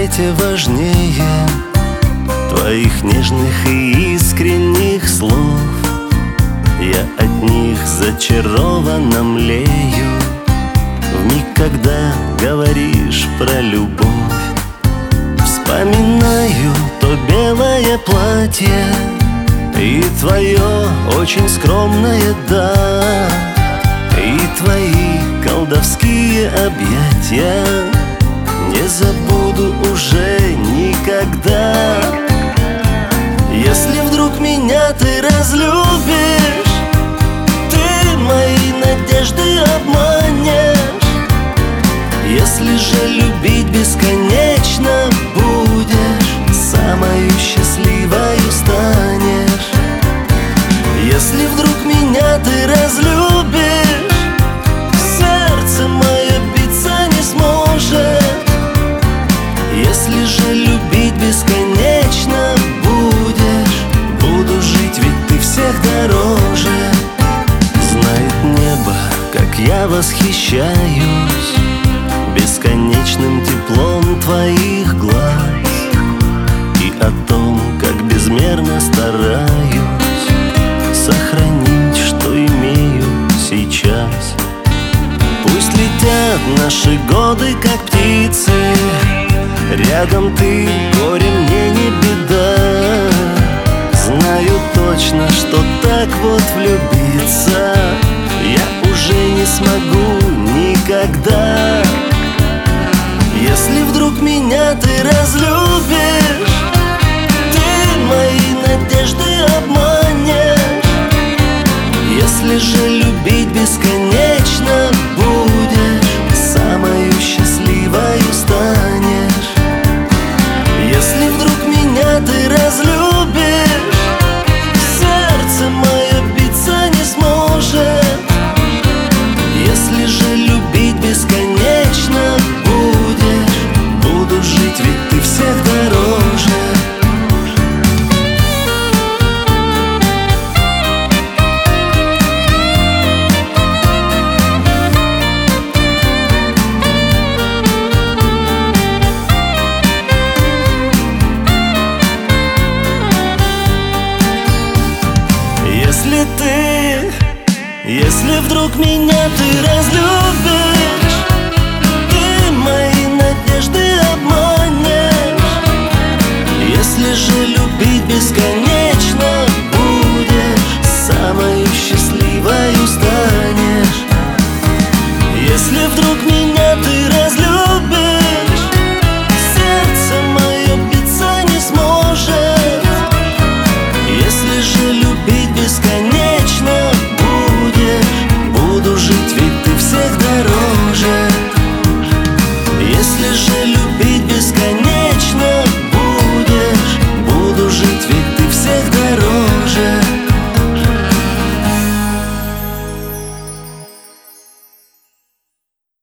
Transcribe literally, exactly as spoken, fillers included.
свете важнее твоих нежных и искренних слов. Я от них зачарованно млею вмиг, когда говоришь про любовь. Вспоминаю то белое платье и твое очень скромное «да», и твои колдовские объятия не забуду уже никогда. Если вдруг меня ты разлюбишь, ты мои надежды обманешь. Если же любить бесконечно будешь, самою счастливою станешь. Если вдруг меня ты разлюбишь, сердце мое биться не сможет. Если же любить бесконечно будешь, буду жить, ведь ты всех дороже. Знает небо, как я восхищаюсь бесконечным теплом твоих глаз и о том, как безмерно стараюсь сохранить, что имею сейчас. Пусть летят наши годы, как птицы, рядом ты, горе мне не беда. Знаю точно, что так вот влюбиться я уже не смогу никогда. Если вдруг меня ты разлюбишь, ты мои надежды обманешь. Если же любить бесконечно будешь, самою счастливою станешь. Если вдруг меня ты разлюбишь, сердце мое биться не сможет. Если же любить бесконечно будешь, буду жить, ведь ты всех дороже. Если ты, если вдруг меня ты разлюбишь, ты мои надежды обманешь. Если же любить бесконечно